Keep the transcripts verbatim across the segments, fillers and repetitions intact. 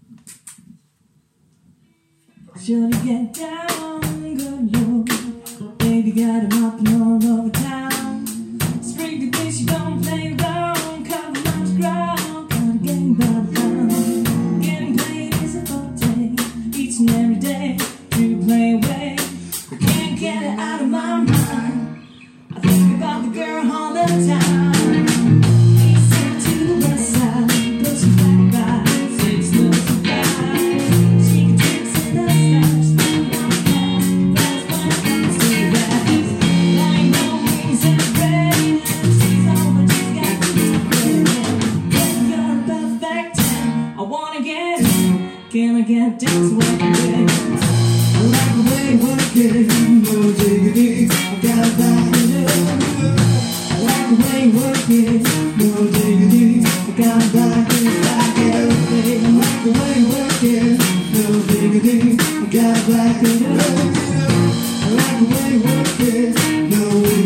Should he get down, good Lord? Baby got him up and all over town. Spring the dish, you don't play around. Cover much ground, gotta get him by the pound. Getting played is a forte, each and every day to play away. I can't get it out of my mind. I think about the girl all the time. East side to the west side, pushing back vibes, it's no surprise. She can tricks in the stars, thinking on the past, that's when it comes to that. Like no wings in the rain, and she's all what she's got to do. Get your perfect ten, I wanna get in. Can I get this way? I like the way you work it, no diggity, I gotta back it up. I like the way you work it, no diggity, I gotta back it, back it up. I like the way you work it, no diggity, I gotta back it up. I like the way you work it, no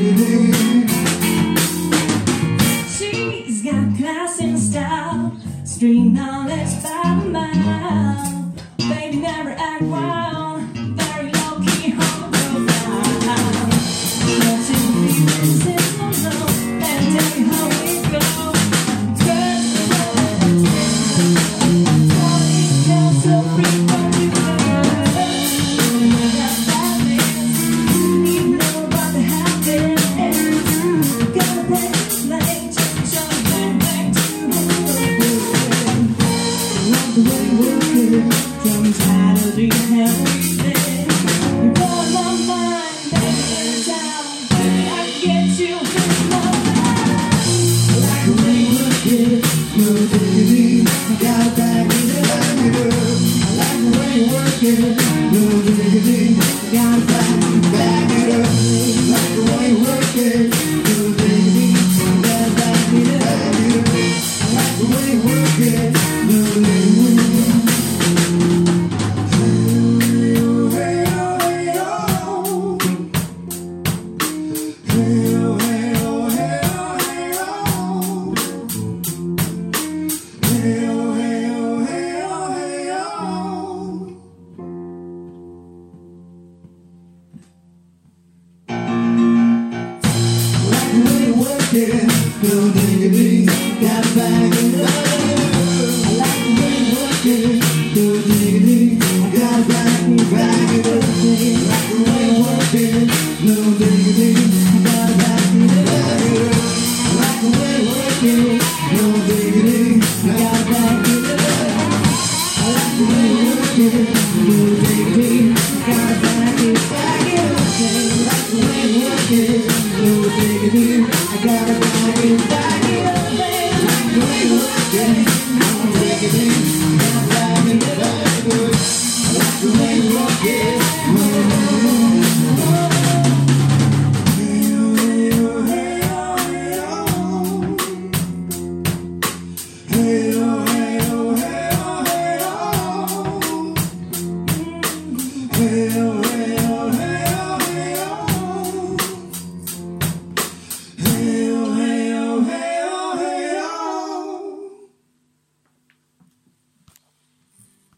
diggity. She's got class and style, street knowledge by the mile. Baby never act wild, very low key, humble profile. But you feel this is no low, and tell me how it goes. Girl, you're so free, what you do. You got that dance, you know about the habits. Gotta play this late, show me back to the world. Love the way you work it. Comes out of the everything. You blow my mind, baby, every time. Baby, I can get you in my mind. I like the way you work it, no diggity, I gotta back it up. I like the way you work it, no diggity, I gotta back, back it up. I like the way you work it, no diggity, I gotta back it up. I like the way you work it, no diggity. No diggity, gotta back it up. I like the way you work it. No diggity, gotta back it, back it up. I like the way you work it. No diggity, gotta back it up. I like the way you work it. No diggity, gotta back it up. I like the way you work it. No diggity, gotta back it, back it up. I like the way you work it. No diggity, I gotta back it, back it up, baby. I like the way you work it.